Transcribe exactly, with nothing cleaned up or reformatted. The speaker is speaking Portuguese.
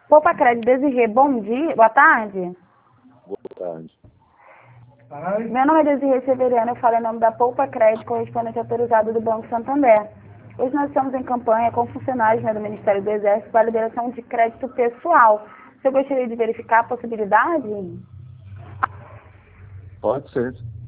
Poupa Crédito, Desirê, bom dia, boa tarde. Boa tarde. Meu nome é Desirê Severiano, eu falo em nome da Poupa Crédito, correspondente autorizado do Banco Santander. Hoje nós estamos em campanha com funcionários, né, do Ministério do Exército para a liberação de crédito pessoal. Você gostaria de verificar a possibilidade? Pode ser.